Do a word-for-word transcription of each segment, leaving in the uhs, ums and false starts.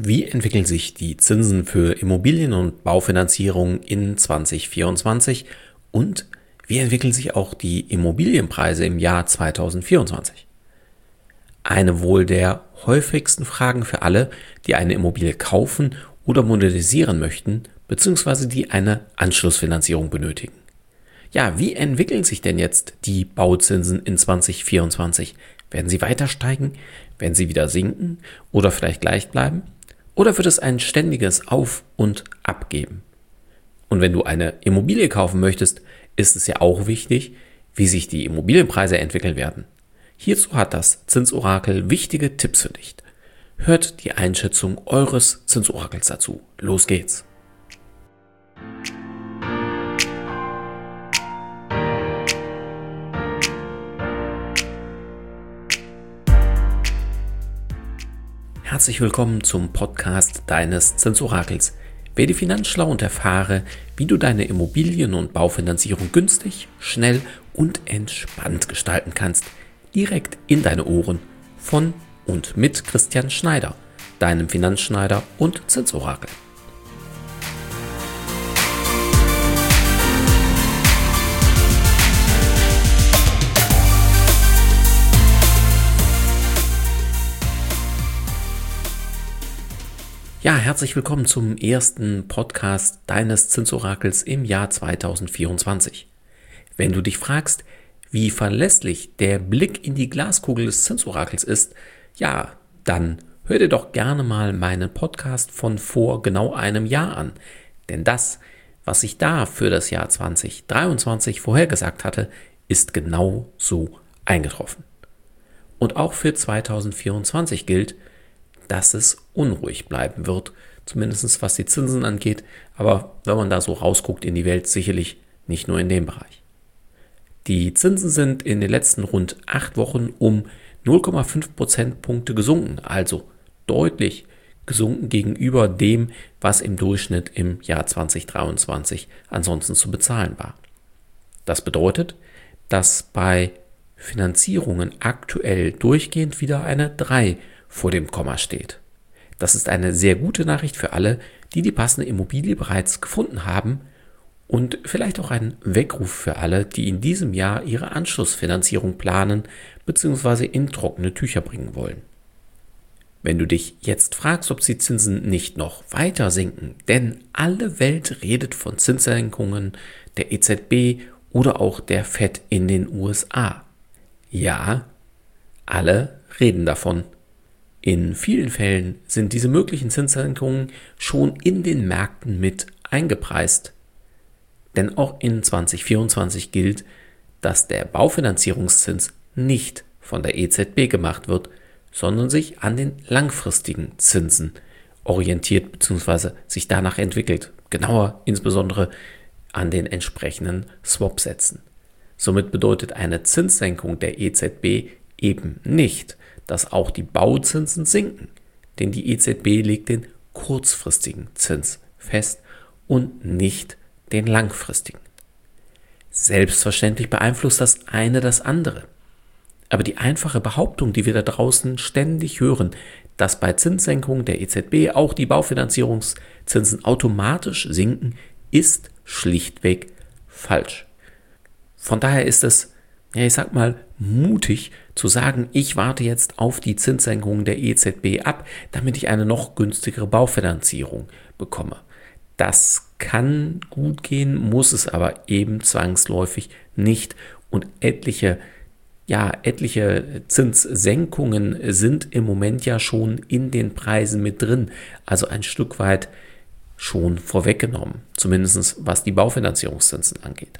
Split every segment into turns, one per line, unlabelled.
Wie entwickeln sich die Zinsen für Immobilien- und Baufinanzierung in zwanzig vierundzwanzig und wie entwickeln sich auch die Immobilienpreise im Jahr zwanzig vierundzwanzig? Eine wohl der häufigsten Fragen für alle, die eine Immobilie kaufen oder modernisieren möchten, beziehungsweise die eine Anschlussfinanzierung benötigen. Ja, wie entwickeln sich denn jetzt die Bauzinsen in zwanzig vierundzwanzig? Werden sie weiter steigen? Werden sie wieder sinken oder vielleicht gleich bleiben? Oder wird es ein ständiges Auf und Ab geben? Und wenn du eine Immobilie kaufen möchtest, ist es ja auch wichtig, wie sich die Immobilienpreise entwickeln werden. Hierzu hat das Zinsorakel wichtige Tipps für dich. Hört die Einschätzung eures Zinsorakels dazu. Los geht's! Herzlich willkommen zum Podcast deines Zinsorakels. Werde finanzschlau und erfahre, wie du deine Immobilien- und Baufinanzierung günstig, schnell und entspannt gestalten kannst. Direkt in deine Ohren von und mit Christian Schneider, deinem Finanzschneider und Zinsorakel. Ja, herzlich willkommen zum ersten Podcast deines Zinsorakels im Jahr zwanzig vierundzwanzig. Wenn du dich fragst, wie verlässlich der Blick in die Glaskugel des Zinsorakels ist, ja, dann hör dir doch gerne mal meinen Podcast von vor genau einem Jahr an. Denn das, was ich da für das Jahr zwanzig dreiundzwanzig vorhergesagt hatte, ist genau so eingetroffen. Und auch für zwanzig vierundzwanzig gilt, dass es unruhig bleiben wird, zumindest was die Zinsen angeht, aber wenn man da so rausguckt in die Welt, sicherlich nicht nur in dem Bereich. Die Zinsen sind in den letzten rund acht Wochen um null Komma fünf Prozentpunkte gesunken, also deutlich gesunken gegenüber dem, was im Durchschnitt im Jahr zwanzig dreiundzwanzig ansonsten zu bezahlen war. Das bedeutet, dass bei Finanzierungen aktuell durchgehend wieder eine drei vor dem Komma steht. Das ist eine sehr gute Nachricht für alle, die die passende Immobilie bereits gefunden haben und vielleicht auch ein Weckruf für alle, die in diesem Jahr ihre Anschlussfinanzierung planen bzw. in trockene Tücher bringen wollen. Wenn du dich jetzt fragst, ob die Zinsen nicht noch weiter sinken, denn alle Welt redet von Zinssenkungen der E Z B oder auch der Fed in den U S A. Ja, alle reden davon. In vielen Fällen sind diese möglichen Zinssenkungen schon in den Märkten mit eingepreist. Denn auch in zwanzig vierundzwanzig gilt, dass der Baufinanzierungszins nicht von der E Z B gemacht wird, sondern sich an den langfristigen Zinsen orientiert bzw. sich danach entwickelt. Genauer insbesondere an den entsprechenden Swap-Sätzen. Somit bedeutet eine Zinssenkung der E Z B eben nicht, dass auch die Bauzinsen sinken, denn die E Z B legt den kurzfristigen Zins fest und nicht den langfristigen. Selbstverständlich beeinflusst das eine das andere. Aber die einfache Behauptung, die wir da draußen ständig hören, dass bei Zinssenkungen der E Z B auch die Baufinanzierungszinsen automatisch sinken, ist schlichtweg falsch. Von daher ist es, ja, ich sag mal, mutig zu sagen, ich warte jetzt auf die Zinssenkung der E Z B ab, damit ich eine noch günstigere Baufinanzierung bekomme. Das kann gut gehen, muss es aber eben zwangsläufig nicht. Und etliche, ja, etliche Zinssenkungen sind im Moment ja schon in den Preisen mit drin, also ein Stück weit schon vorweggenommen, zumindest was die Baufinanzierungszinsen angeht.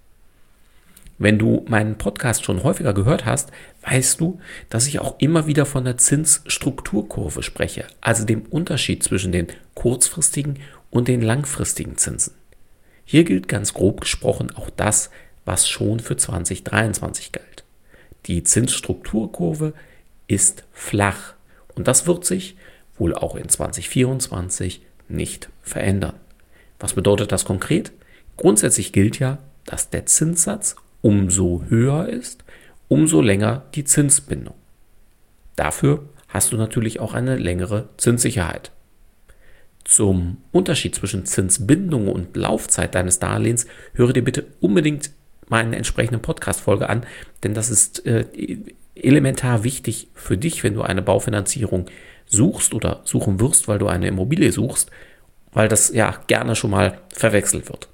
Wenn du meinen Podcast schon häufiger gehört hast, weißt du, dass ich auch immer wieder von der Zinsstrukturkurve spreche, also dem Unterschied zwischen den kurzfristigen und den langfristigen Zinsen. Hier gilt ganz grob gesprochen auch das, was schon für zwanzig dreiundzwanzig galt. Die Zinsstrukturkurve ist flach und das wird sich wohl auch in zwanzig vierundzwanzig nicht verändern. Was bedeutet das konkret? Grundsätzlich gilt ja, dass der Zinssatz umso höher ist, umso länger die Zinsbindung. Dafür hast du natürlich auch eine längere Zinssicherheit. Zum Unterschied zwischen Zinsbindung und Laufzeit deines Darlehens höre dir bitte unbedingt meine entsprechende Podcast-Folge an, denn das ist äh, elementar wichtig für dich, wenn du eine Baufinanzierung suchst oder suchen wirst, weil du eine Immobilie suchst, weil das ja gerne schon mal verwechselt wird.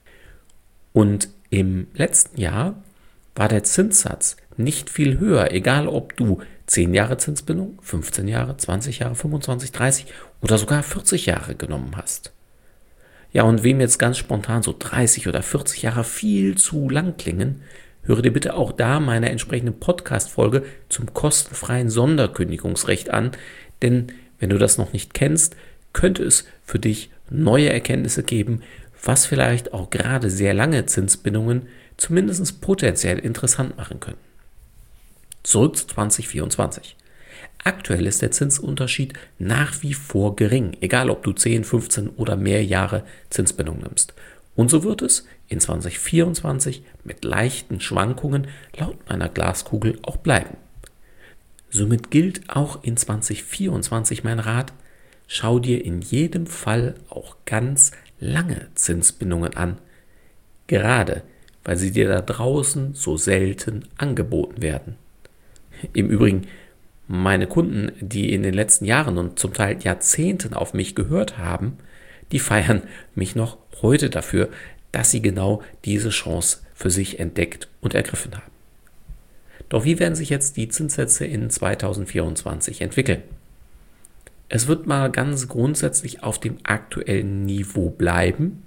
Und im letzten Jahr war der Zinssatz nicht viel höher, egal ob du zehn Jahre Zinsbindung, fünfzehn Jahre, zwanzig Jahre, fünfundzwanzig, dreißig oder sogar vierzig Jahre genommen hast. Ja, und wem jetzt ganz spontan so dreißig oder vierzig Jahre viel zu lang klingen, höre dir bitte auch da meine entsprechende Podcast-Folge zum kostenfreien Sonderkündigungsrecht an, denn wenn du das noch nicht kennst, könnte es für dich neue Erkenntnisse geben, was vielleicht auch gerade sehr lange Zinsbindungen zumindest potenziell interessant machen können. Zurück zu zwanzig vierundzwanzig. Aktuell ist der Zinsunterschied nach wie vor gering, egal ob du zehn, fünfzehn oder mehr Jahre Zinsbindung nimmst. Und so wird es in zwanzig vierundzwanzig mit leichten Schwankungen laut meiner Glaskugel auch bleiben. Somit gilt auch in zwanzig vierundzwanzig mein Rat: Schau dir in jedem Fall auch ganz lange Zinsbindungen an, gerade weil sie dir da draußen so selten angeboten werden. Im Übrigen, meine Kunden, die in den letzten Jahren und zum Teil Jahrzehnten auf mich gehört haben, die feiern mich noch heute dafür, dass sie genau diese Chance für sich entdeckt und ergriffen haben. Doch wie werden sich jetzt die Zinssätze in zwanzig vierundzwanzig entwickeln? Es wird mal ganz grundsätzlich auf dem aktuellen Niveau bleiben,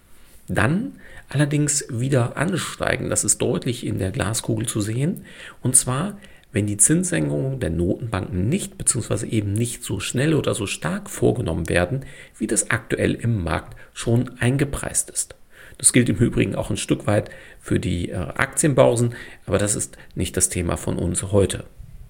dann allerdings wieder ansteigen. Das ist deutlich in der Glaskugel zu sehen. Und zwar, wenn die Zinssenkungen der Notenbanken nicht bzw. eben nicht so schnell oder so stark vorgenommen werden, wie das aktuell im Markt schon eingepreist ist. Das gilt im Übrigen auch ein Stück weit für die äh, Aktienbörsen, aber das ist nicht das Thema von uns heute.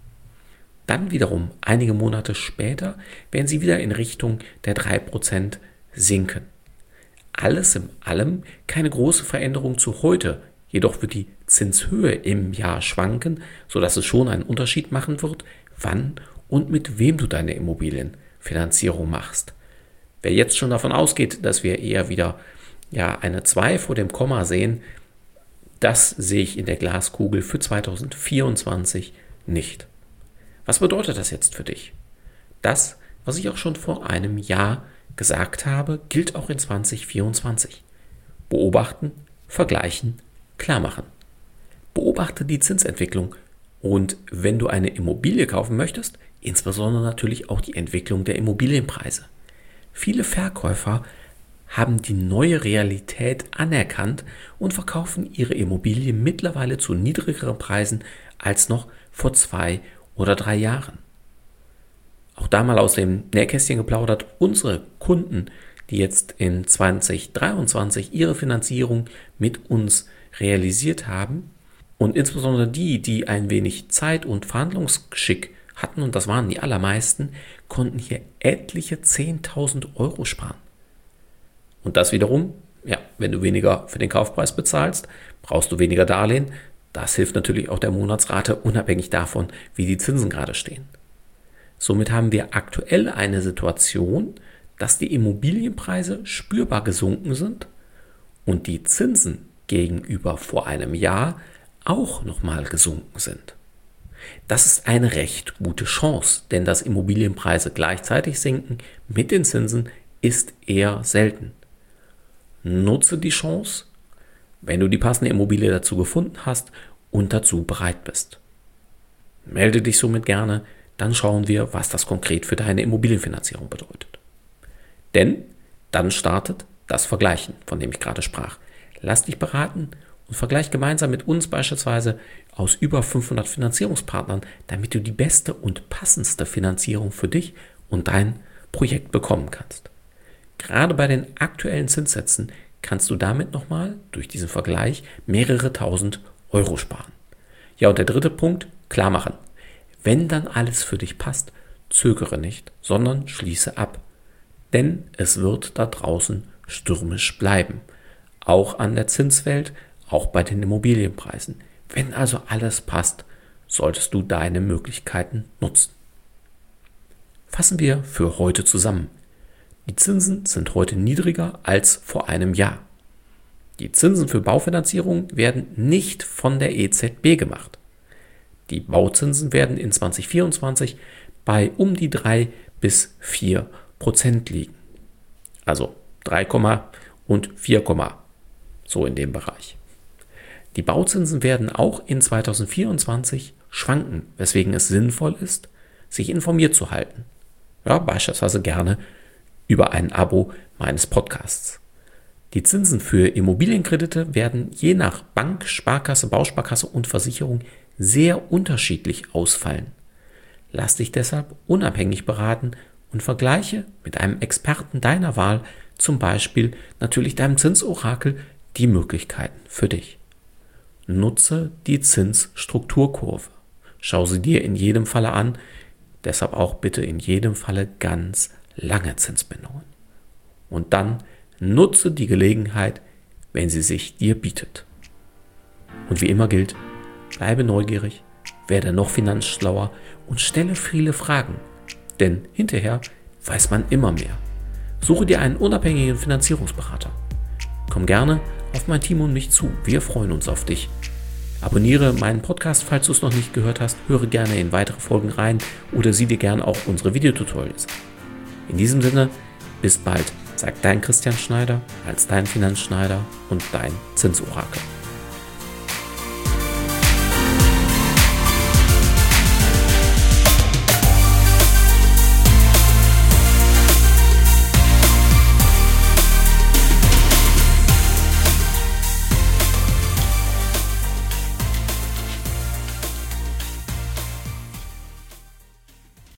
Dann wiederum, einige Monate später, werden sie wieder in Richtung der drei Prozent sinken. Alles in allem keine große Veränderung zu heute, jedoch wird die Zinshöhe im Jahr schwanken, sodass es schon einen Unterschied machen wird, wann und mit wem du deine Immobilienfinanzierung machst. Wer jetzt schon davon ausgeht, dass wir eher wieder ja, eine zwei vor dem Komma sehen, das sehe ich in der Glaskugel für zwanzig vierundzwanzig nicht. Was bedeutet das jetzt für dich? Das, was ich auch schon vor einem Jahr gesagt habe, gilt auch in zwanzig vierundzwanzig. Beobachten, vergleichen, klar machen. Beobachte die Zinsentwicklung und wenn du eine Immobilie kaufen möchtest, insbesondere natürlich auch die Entwicklung der Immobilienpreise. Viele Verkäufer haben die neue Realität anerkannt und verkaufen ihre Immobilie mittlerweile zu niedrigeren Preisen als noch vor zwei oder drei Jahren. Auch da mal aus dem Nähkästchen geplaudert, unsere Kunden, die jetzt in zwanzig dreiundzwanzig ihre Finanzierung mit uns realisiert haben und insbesondere die, die ein wenig Zeit und Verhandlungsgeschick hatten, und das waren die allermeisten, konnten hier etliche zehntausend Euro sparen. Und das wiederum, ja, wenn du weniger für den Kaufpreis bezahlst, brauchst du weniger Darlehen. Das hilft natürlich auch der Monatsrate, unabhängig davon, wie die Zinsen gerade stehen. Somit haben wir aktuell eine Situation, dass die Immobilienpreise spürbar gesunken sind und die Zinsen gegenüber vor einem Jahr auch nochmal gesunken sind. Das ist eine recht gute Chance, denn dass Immobilienpreise gleichzeitig sinken mit den Zinsen ist eher selten. Nutze die Chance, wenn du die passende Immobilie dazu gefunden hast und dazu bereit bist. Melde dich somit gerne, dann schauen wir, was das konkret für deine Immobilienfinanzierung bedeutet. Denn dann startet das Vergleichen, von dem ich gerade sprach. Lass dich beraten und vergleich gemeinsam mit uns beispielsweise aus über fünfhundert Finanzierungspartnern, damit du die beste und passendste Finanzierung für dich und dein Projekt bekommen kannst. Gerade bei den aktuellen Zinssätzen kannst du damit nochmal durch diesen Vergleich mehrere tausend Euro sparen. Ja, und der dritte Punkt, klar machen. Wenn dann alles für dich passt, zögere nicht, sondern schließe ab. Denn es wird da draußen stürmisch bleiben. Auch an der Zinswelt, auch bei den Immobilienpreisen. Wenn also alles passt, solltest du deine Möglichkeiten nutzen. Fassen wir für heute zusammen. Die Zinsen sind heute niedriger als vor einem Jahr. Die Zinsen für Baufinanzierung werden nicht von der E Z B gemacht. Die Bauzinsen werden in zwanzig vierundzwanzig bei um die drei bis vier Prozent liegen. Also drei und vier, so in dem Bereich. Die Bauzinsen werden auch in zwanzig vierundzwanzig schwanken, weswegen es sinnvoll ist, sich informiert zu halten. Ja, beispielsweise gerne über ein Abo meines Podcasts. Die Zinsen für Immobilienkredite werden je nach Bank, Sparkasse, Bausparkasse und Versicherung sehr unterschiedlich ausfallen. Lass dich deshalb unabhängig beraten und vergleiche mit einem Experten deiner Wahl, zum Beispiel natürlich deinem Zinsorakel, die Möglichkeiten für dich. Nutze die Zinsstrukturkurve. Schau sie dir in jedem Falle an, deshalb auch bitte in jedem Falle ganz lange Zinsbindungen. Und dann nutze die Gelegenheit, wenn sie sich dir bietet. Und wie immer gilt, bleibe neugierig, werde noch finanzschlauer und stelle viele Fragen, denn hinterher weiß man immer mehr. Suche dir einen unabhängigen Finanzierungsberater. Komm gerne auf mein Team und mich zu, wir freuen uns auf dich. Abonniere meinen Podcast, falls du es noch nicht gehört hast, höre gerne in weitere Folgen rein oder sieh dir gerne auch unsere Videotutorials an. In diesem Sinne, bis bald, sagt dein Christian Schneider als dein Finanzschneider und dein Zinsorakel.